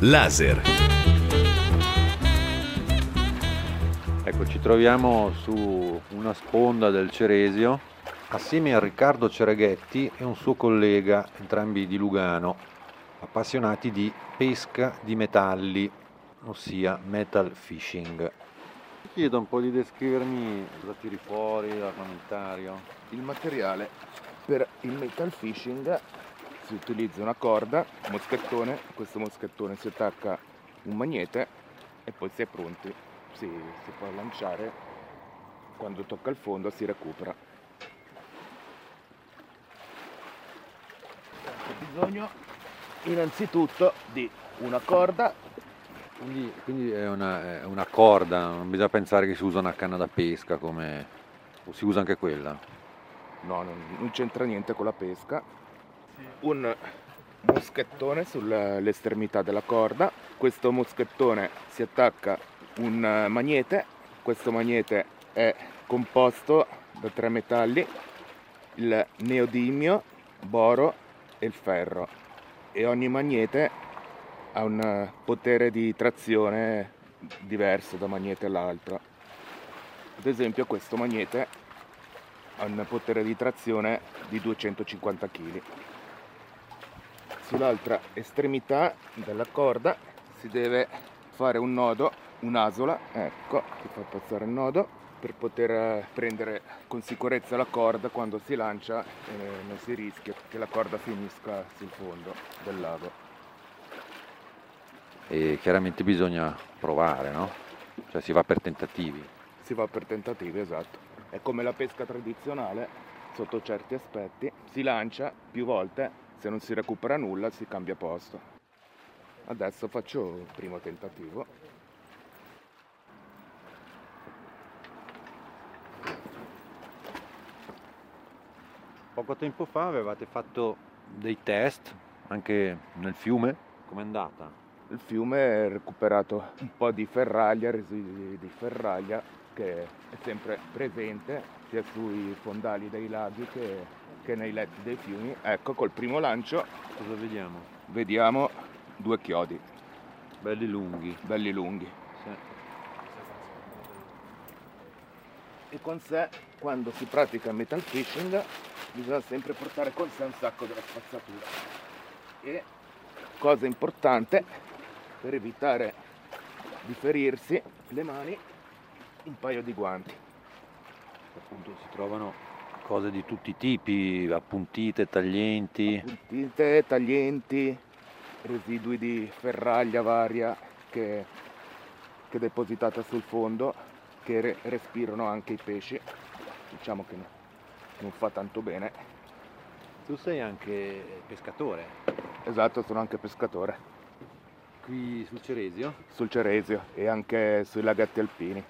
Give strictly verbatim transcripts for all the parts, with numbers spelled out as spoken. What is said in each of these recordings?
Laser. Ecco, ci troviamo su una sponda del Ceresio assieme a Riccardo Cereghetti e un suo collega, entrambi di Lugano, appassionati di pesca di metalli, ossia metal fishing. Ti chiedo un po' di descrivermi cosa tiri fuori dall'armamentario. Il materiale per il metal fishing: si utilizza una corda, un moschettone, a questo moschettone si attacca un magnete e poi si è pronti, si, si può lanciare, quando tocca il fondo si recupera. C'è bisogno innanzitutto di una corda. Quindi, quindi è, una, è una corda, non bisogna pensare che si usa una canna da pesca come... o si usa anche quella? No, non, non c'entra niente con la pesca. Un moschettone sull'estremità della corda. Questo moschettone si attacca un magnete. Questo magnete è composto da tre metalli: il neodimio, boro e il ferro, e ogni magnete ha un potere di trazione diverso da magnete all'altro. Ad esempio, questo magnete ha un potere di trazione di duecentocinquanta chili. Sull'altra estremità della corda si deve fare un nodo, un'asola, ecco, si fa passare il nodo per poter prendere con sicurezza la corda quando si lancia e non si rischia che la corda finisca sul fondo del lago. E chiaramente bisogna provare, no? Cioè si va per tentativi. Si va per tentativi, esatto. È come la pesca tradizionale, sotto certi aspetti. Si lancia più volte, se non si recupera nulla si cambia posto. Adesso faccio il primo tentativo. Poco tempo fa avevate fatto dei test anche nel fiume. Com'è andata? Il fiume ha recuperato un po' di ferraglia, residui di ferraglia, che è sempre presente sia sui fondali dei laghi che, che nei letti dei fiumi. Ecco, col primo lancio cosa vediamo? Vediamo due chiodi. Belli lunghi. Belli lunghi. Sì. E con sé, quando si pratica metal fishing, bisogna sempre portare con sé un sacco della spazzatura. E, cosa importante, per evitare di ferirsi le mani, un paio di guanti. Appunto si trovano cose di tutti i tipi, appuntite, taglienti. Appuntite, taglienti, residui di ferraglia varia che, che è depositata sul fondo, che re- respirano anche i pesci. Diciamo che no, non fa tanto bene. Tu sei anche pescatore? Esatto, sono anche pescatore. Qui sul Ceresio? Sul Ceresio e anche sui laghetti alpini.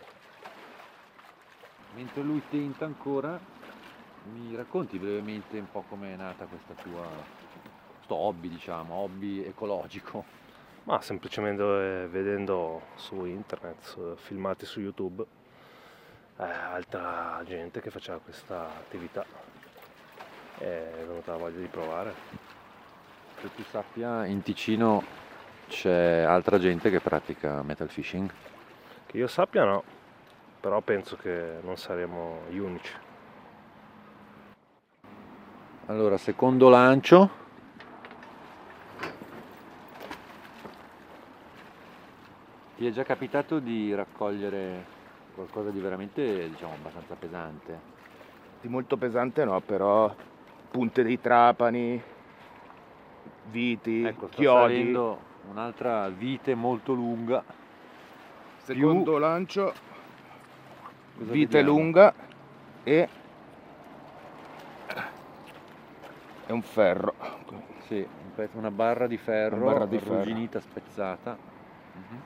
Mentre lui tenta ancora, mi racconti brevemente un po' com'è nata questa tua, questo hobby, diciamo, hobby ecologico? Ma semplicemente eh, vedendo su internet, su, filmati su YouTube, eh, altra gente che faceva questa attività, e è venuta la voglia di provare. Che tu sappia, in Ticino c'è altra gente che pratica metal fishing? Che io sappia no, però penso che non saremo gli unici. Allora, secondo lancio. Ti è già capitato di raccogliere qualcosa di veramente, diciamo, abbastanza pesante? Di molto pesante no, però punte dei trapani, viti, ecco, sta chiodi. salendo un'altra vite molto lunga. Secondo Più... lancio, Cosa vite vediamo? lunga e è un ferro. Sì, un pezzo- una barra di ferro, Una barra di ferro. arrugginita, spezzata. Mhm.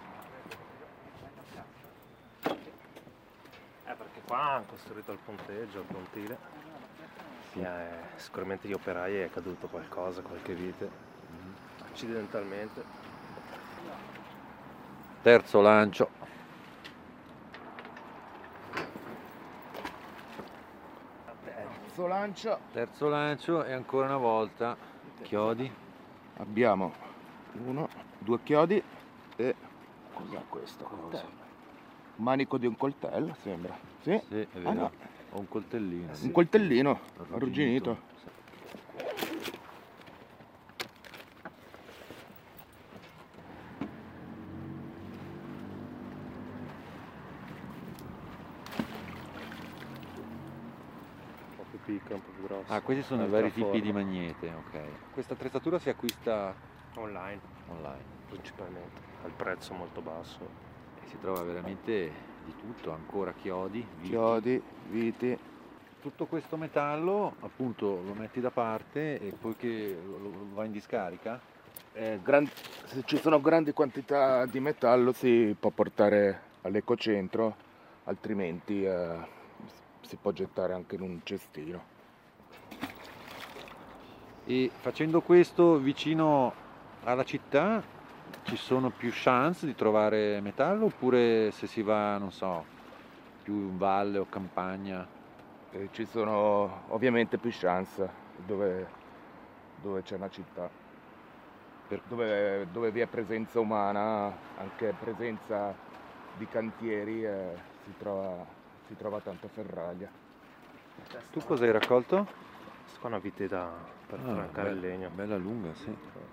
Eh, perché qua hanno costruito il ponteggio, il pontile. Sì. Eh, sicuramente gli operai è caduto qualcosa, qualche vite, mm-hmm. accidentalmente. Terzo lancio. Terzo lancio. Terzo lancio e ancora una volta chiodi. Abbiamo Uno, due chiodi e cos'è questo? Coltello. Manico di un coltello, sembra. Sì, Sì, è vero. Ah, no. Ho un coltellino. Un coltellino Arrugginito. arrugginito. Un po' più piccolo, un po' più grosso. Ah, questi sono i Altra vari tipi forma. di magnete, ok. Questa attrezzatura si acquista Online online principalmente, al prezzo molto basso. e si trova veramente di tutto, ancora chiodi, viti. Chiodi, viti. Tutto questo metallo appunto lo metti da parte e poi che lo, lo va in discarica? Eh, gran- se ci sono grandi quantità di metallo si può portare all'ecocentro, altrimenti eh, si può gettare anche in un cestino. E facendo questo vicino alla città ci sono più chance di trovare metallo oppure se si va, non so, più in valle o campagna? E ci sono ovviamente più chance dove, dove c'è una città, Per- dove, dove vi è presenza umana, anche presenza di cantieri, eh, si trova, si trova tanta ferraglia. Tu cosa hai raccolto? Questa qua è una vite da, per Ah, francare il bella- legno. Bella lunga, sì.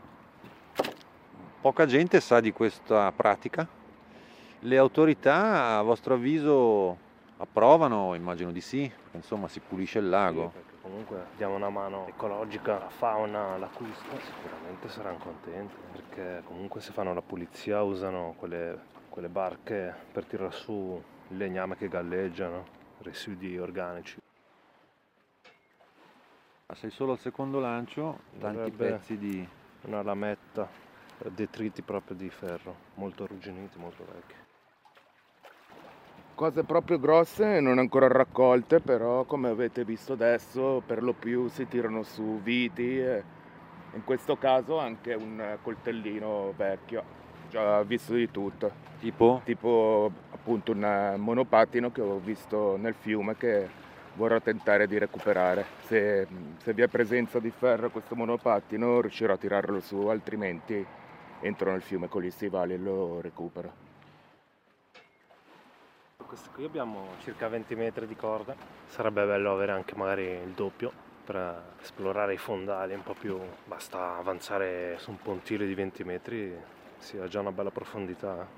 Poca gente sa di questa pratica. Le autorità, a vostro avviso, approvano? Immagino di sì, perché, insomma si pulisce il lago. Sì, perché comunque diamo una mano ecologica alla fauna, all'acquisto, sicuramente saranno contenti, perché comunque se fanno la pulizia usano quelle, quelle barche per tirare su il legname che galleggiano, residui organici. Sei solo al secondo lancio, tanti Dovrebbe- pezzi di... Una lametta, detriti proprio di ferro, molto arrugginiti, molto vecchi. Cose proprio grosse non ancora raccolte, però come avete visto adesso per lo più si tirano su viti e in questo caso anche un coltellino vecchio, già visto di tutto, tipo? tipo appunto un monopattino che ho visto nel fiume che vorrò tentare di recuperare. Se, se vi è presenza di ferro a questo monopattino riuscirò a tirarlo su, altrimenti entro nel fiume con gli stivali e lo recupero. Questo qui abbiamo circa venti metri di corda, sarebbe bello avere anche magari il doppio per esplorare i fondali un po' più, basta avanzare su un pontile di venti metri, si ha già una bella profondità.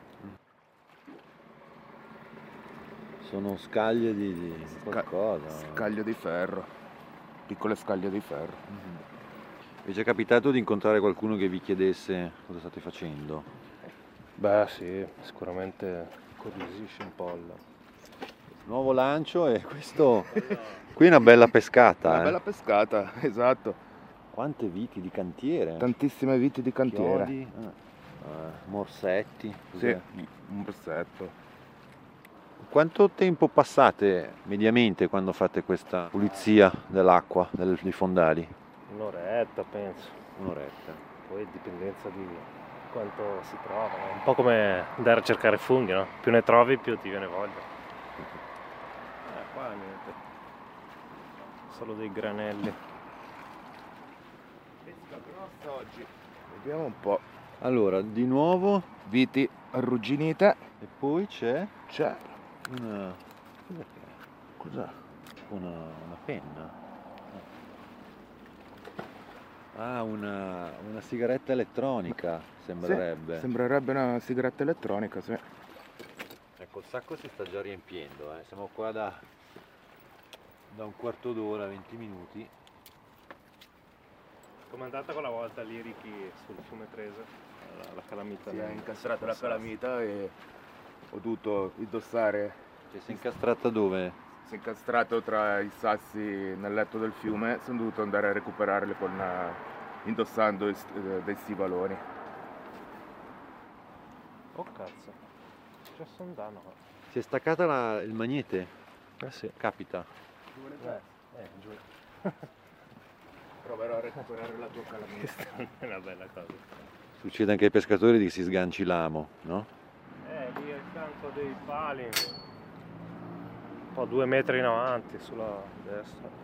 Sono scaglie di, di qualcosa. Scaglio di ferro, piccole scaglie di ferro. Mhm. Vi è già capitato di incontrare qualcuno che vi chiedesse cosa state facendo? Beh sì, sicuramente curiosisce un po' il... Nuovo lancio e questo... Qui è una bella pescata. Una eh. bella pescata, esatto. Quante viti di cantiere. Tantissime viti di cantiere. Chiodi, ah, eh, morsetti. Sì, cos'è? un borsetto. Quanto tempo passate mediamente quando fate questa pulizia dell'acqua, del- dei fondali? Un'oretta penso, Un'oretta. poi dipendenza di quanto si trova, è un po' come andare a cercare funghi, no? Più ne trovi più ti viene voglia. Eh, qua niente, solo dei granelli. Pesca grossa oggi. Vediamo un po'. Allora, di nuovo, Viti arrugginite. e poi c'è C'è. una... Cos'è che è? Cos'è? Una, una penna. Ah, una, una sigaretta elettronica, sembrerebbe. Sì, sembrerebbe una sigaretta elettronica, sì. Ecco, il sacco si sta già riempiendo, eh. Siamo qua da, da un quarto d'ora, venti minuti. Come è andata quella volta lì Ricky sul fiume Trese, la, la calamita? Si è nel- incastrata la nel sasso. calamita e ho dovuto indossare. Cioè, si è incastrata dove? Si è incastrato tra i sassi nel letto del fiume, sono dovuto andare a recuperarle con, eh, indossando i st- eh, dei stivaloni. Oh cazzo, c'è sondano qua. Si è staccata la- il magnete? Eh sì, Capita. eh, eh giù. Proverò a recuperare la tua calamita. Questa è una bella cosa. Succede anche ai pescatori che si sganci l'amo, no? Eh, lì al fianco dei pali, un po' due metri in avanti sulla destra.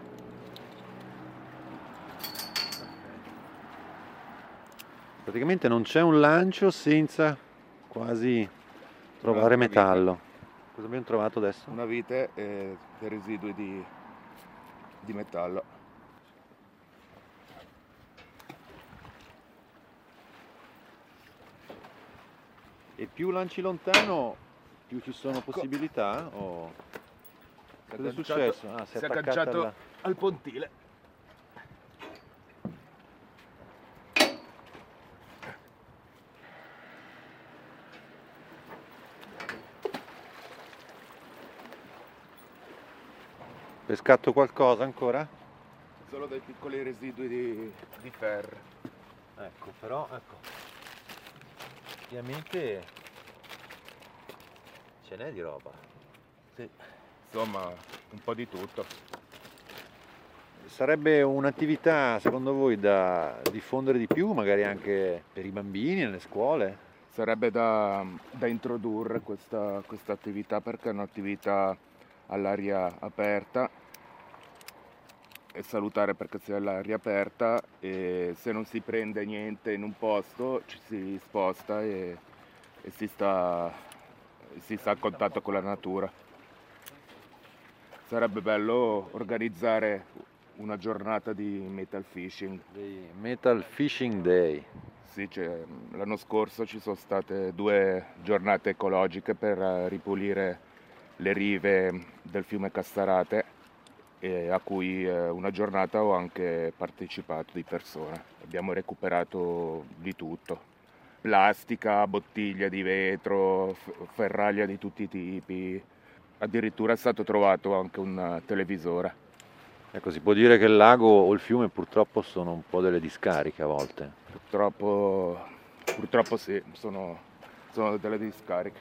Praticamente non c'è un lancio senza quasi trovare Una metallo. Cosa abbiamo trovato adesso? Una vite e dei residui di, di metallo. E più lanci lontano, più ci sono possibilità? O... Si è Cosa è agganciato- successo? Ah, si è si è attaccata agganciato alla- al pontile. Pescato qualcosa ancora? Solo dei piccoli residui di, di ferro. Ecco, però, ecco. Ovviamente ce n'è di roba. Sì. Insomma, un po' di tutto. Sarebbe un'attività, secondo voi, da diffondere di più, magari anche per i bambini nelle scuole? Sarebbe da, da introdurre questa, questa attività perché è un'attività all'aria aperta. È salutare perché sia all'aria aperta e se non si prende niente in un posto ci si sposta e, e si, sta, si sta a contatto con la natura. Sarebbe bello organizzare una giornata di metal fishing. Dei Metal Fishing Day. Sì, cioè, l'anno scorso ci sono state due giornate ecologiche per eh, ripulire le rive del fiume Castarate e a cui eh, una giornata ho anche partecipato di persona. Abbiamo recuperato di tutto. Plastica, bottiglie di vetro, f- ferraglia di tutti i tipi. Addirittura è stato trovato anche un eh, televisore. Ecco, si può dire che il lago o il fiume purtroppo sono un po' delle discariche a volte. Purtroppo, purtroppo sì, sono, sono delle discariche.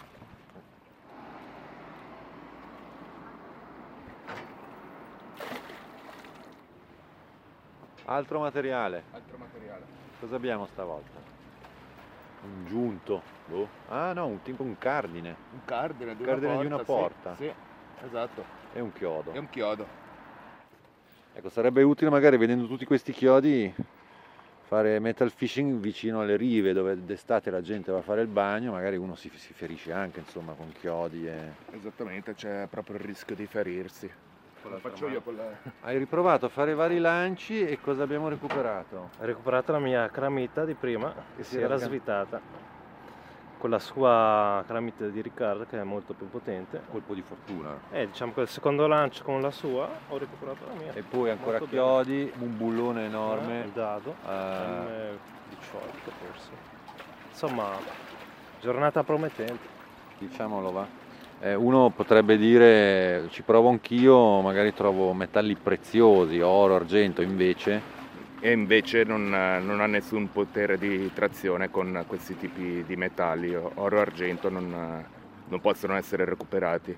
Altro materiale. Altro materiale. Cosa abbiamo stavolta? Un giunto. Boh. Ah no, un tipo un cardine. Un cardine di Cardine una di porta. una porta. Sì, sì, esatto. E un chiodo. È un chiodo. Ecco, sarebbe utile magari vedendo tutti questi chiodi fare metal fishing vicino alle rive dove d'estate la gente va a fare il bagno, magari uno si, si ferisce anche insomma con chiodi e... Esattamente, c'è proprio il rischio di ferirsi. Lo faccio io con la... Hai riprovato a fare vari lanci e cosa abbiamo recuperato? Ho recuperato la mia calamita di prima che si si era era sgan- svitata con la sua calamita di Riccardo che è molto più potente. Colpo di fortuna. E diciamo che il secondo lancio con la sua ho recuperato la mia. E poi ancora Molto chiodi, un bullone bene. enorme. Il dado, Eh, M diciotto forse. Insomma, giornata promettente. diciamolo va. Eh, uno potrebbe dire ci provo anch'io, magari trovo metalli preziosi, oro, argento, invece E invece non, non ha nessun potere di trazione con questi tipi di metalli. Oro e argento non, non possono essere recuperati.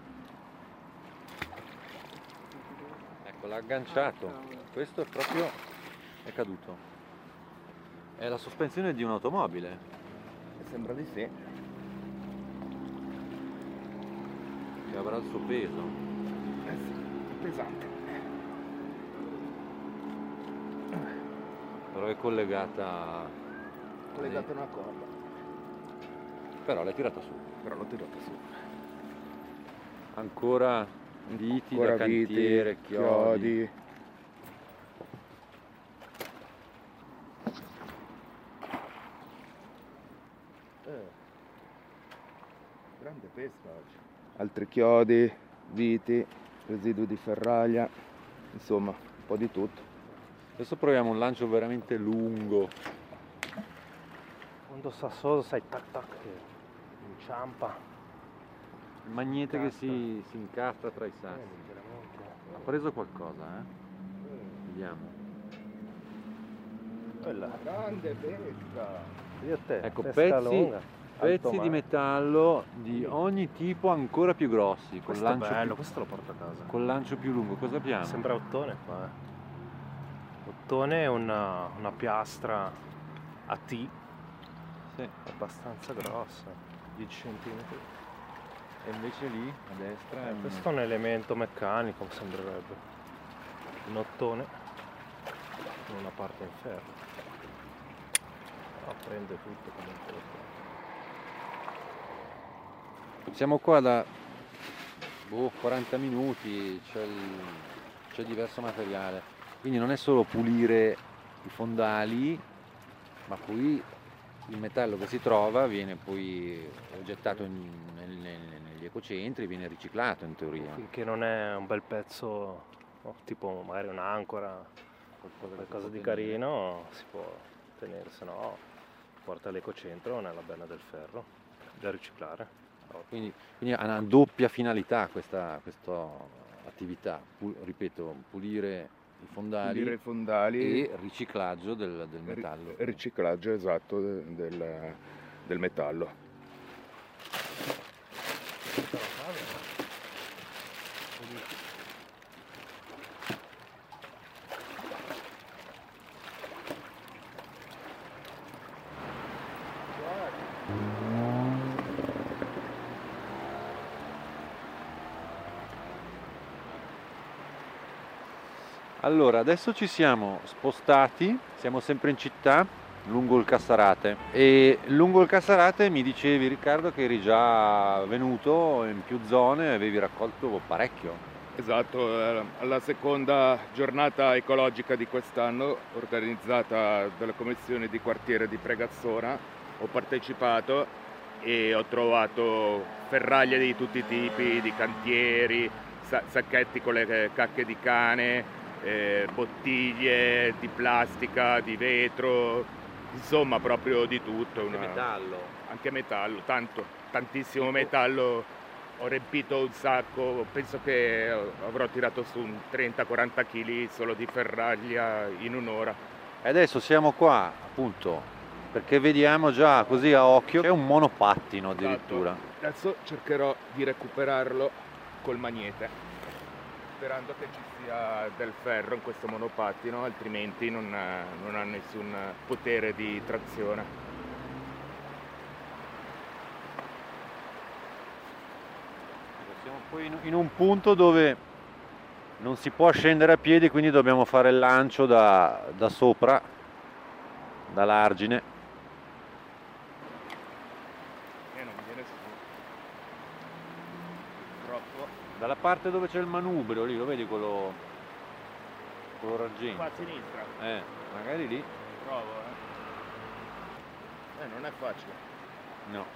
ecco l'ha agganciato. Questo è proprio è caduto. È la sospensione di un'automobile. Sembra di sì. Che avrà il suo peso. Eh sì, è pesante. Però è collegata. Collegata a una corda. Però l'hai tirata su. Però l'ho tirata su. Ancora viti Ancora da cantiere, viti, chiodi. chiodi. Eh, grande pesca oggi. Altri chiodi, viti, residui di ferraglia, insomma, un po' di tutto. Adesso proviamo un lancio veramente lungo. Quando sassoso sai tac tac che inciampa. Il magnete che Incastra. si, si incastra tra i Eh, sassi. veramente. Ha preso qualcosa, eh? Vediamo. Quella. Grande pesca! Io a te, Ecco, pesca pezzi, lunga. pezzi alto di mare. metallo di ogni tipo ancora più grossi, col Questo è lancio, bello, più, questo lo porto a casa. col lancio più lungo. Cosa abbiamo? Sembra ottone qua. eh. Ottone è una, una piastra a T Sì. abbastanza grossa, dieci centimetri. E invece lì, a destra, è Eh, un... questo è un elemento meccanico, sembrerebbe. Un ottone con una parte in ferro. No, prende tutto comunque. Siamo qua da boh, quaranta minuti, c'è, il, c'è diverso materiale, quindi non è solo pulire i fondali, ma poi il metallo che si trova viene poi gettato in, nel, nel, negli ecocentri, viene riciclato in teoria. Finché non è un bel pezzo, no, tipo magari un'ancora, Qualcosa, qualcosa di carino, si può tenere, se no porta all'ecocentro nella benna del ferro da riciclare. Quindi, quindi ha una doppia finalità questa, questa attività, Pu- ripeto, pulire i fondali, Pulire i fondali e riciclaggio del, del metallo. ri- riciclaggio esatto de- del, del metallo. Allora, adesso ci siamo spostati, siamo sempre in città, lungo il Cassarate. E lungo il Cassarate mi dicevi, Riccardo, che eri già venuto in più zone e avevi raccolto parecchio. Esatto, eh, alla seconda giornata ecologica di quest'anno, organizzata dalla commissione di quartiere di Pregazzona, ho partecipato e ho trovato ferraglie di tutti i tipi, di cantieri, sa- sacchetti con le cacche di cane, eh, bottiglie di plastica, di vetro, insomma proprio di tutto. Anche una- metallo. Anche metallo, tanto, tantissimo metallo. Ho riempito un sacco, penso che avrò tirato su un trenta quaranta chili solo di ferraglia in un'ora. E adesso siamo qua, appunto, perché vediamo già così a occhio, c'è un monopattino addirittura. Esatto. Adesso cercherò di recuperarlo col magnete, sperando che ci sia del ferro in questo monopattino, altrimenti non ha, non ha nessun potere di trazione. Siamo poi in, in un punto dove non si può scendere a piedi, quindi dobbiamo fare il lancio da, da sopra, dall'argine. E non viene su. Troppo. Dalla parte dove c'è il manubrio, lì, lo vedi quello, quello argento? Qua a sinistra. Eh, magari lì. Provo, eh. Eh, non è facile. No.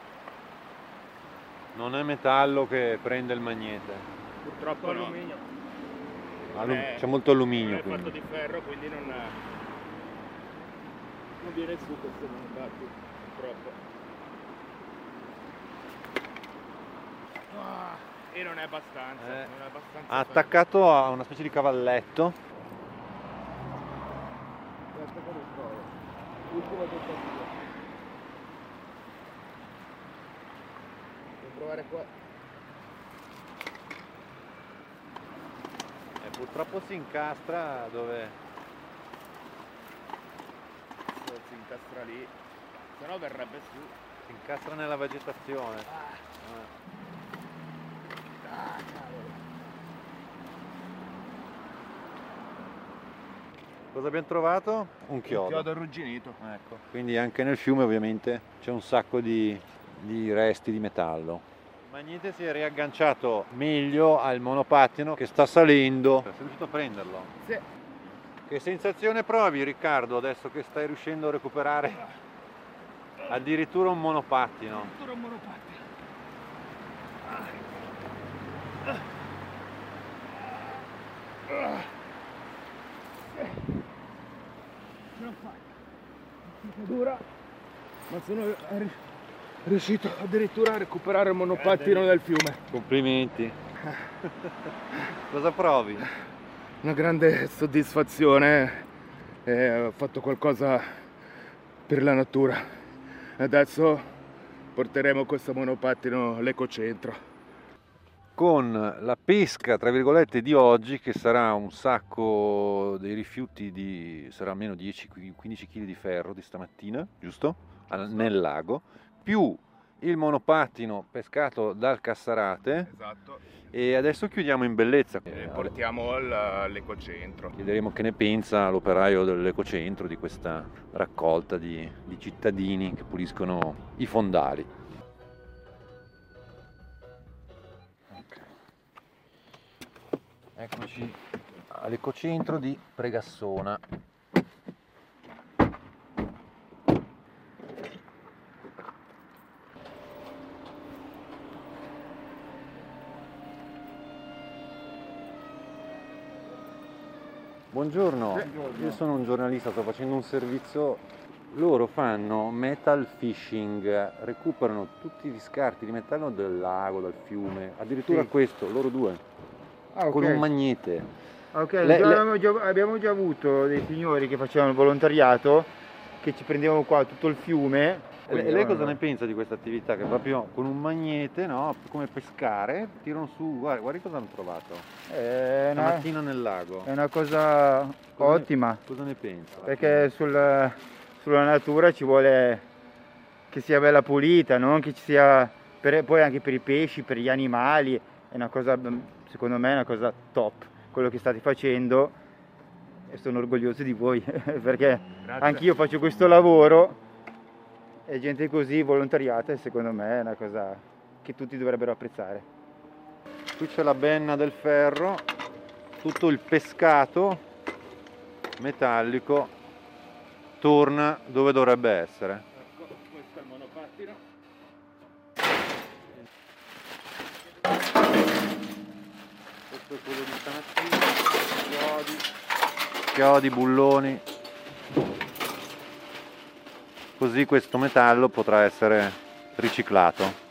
Non è metallo che prende il magnete. Purtroppo no. Alluminio. Allu- Eh, c'è molto alluminio, non è quindi. fatto di ferro, quindi non, non viene su questo monopatti, purtroppo. Ah, e non è abbastanza, Eh, non è abbastanza Ha attaccato a una specie di cavalletto. ferro. Aspetta che lo provo. Ultima tentativa. Devo provare qua. E purtroppo si incastra dove... Si incastra lì, se no verrebbe su. Si incastra nella vegetazione. Ah, cavolo. Cosa abbiamo trovato? Un chiodo. Chiodo arrugginito. Ecco. Quindi anche nel fiume ovviamente c'è un sacco di, di resti di metallo. Il magnete si è riagganciato meglio al monopattino che sta salendo. Sei riuscito a prenderlo? Sì. Che sensazione provi, Riccardo, adesso che stai riuscendo a recuperare addirittura un monopattino? Addirittura un monopattino. Ce l'ho fatta. È dura, ma sono ri- riuscito addirittura a recuperare il monopattino del fiume. Complimenti. Cosa provi? Una grande soddisfazione, eh, ho fatto qualcosa per la natura. Adesso porteremo questo monopattino all'ecocentro. Con la pesca, tra virgolette, di oggi, che sarà un sacco dei rifiuti di, sarà almeno dieci quindici chili di ferro di stamattina, giusto? Al- Nel lago, più il monopattino pescato dal Cassarate. Esatto. E adesso chiudiamo in bellezza. E portiamo al- all'ecocentro. Chiederemo che ne pensa l'operaio dell'ecocentro di questa raccolta di, di cittadini che puliscono i fondali. Okay. Eccoci all'ecocentro di Pregassona. Buongiorno, io sono un giornalista, sto facendo un servizio. Loro fanno metal fishing, recuperano tutti gli scarti di metallo del lago, dal fiume, addirittura Sì. questo, loro due, Ah, ok. con un magnete. Ok, Le- già le- Abbiamo, già, abbiamo già avuto dei signori che facevano il volontariato, che ci prendevano qua tutto il fiume. E lei, lei cosa ne pensa di questa attività? Che proprio con un magnete, no? Come pescare, tirano su, guarda, guardi cosa hanno trovato È una, stamattina nel lago. è una cosa Cosa ne- ottima, Cosa ne pensa? perché sul- sulla natura ci vuole che sia bella pulita, non che ci sia, per- poi anche per i pesci, per gli animali, è una cosa, secondo me è una cosa top, quello che state facendo, e sono orgoglioso di voi, perché anch'io faccio questo lavoro. E gente così volontariata, e secondo me è una cosa che tutti dovrebbero apprezzare. Qui c'è la benna del ferro, tutto il pescato metallico torna dove dovrebbe essere. Ecco, questo è il monopattino. Questo è quello di stamattina, chiodi, chiodi, bulloni. Così questo metallo potrà essere riciclato.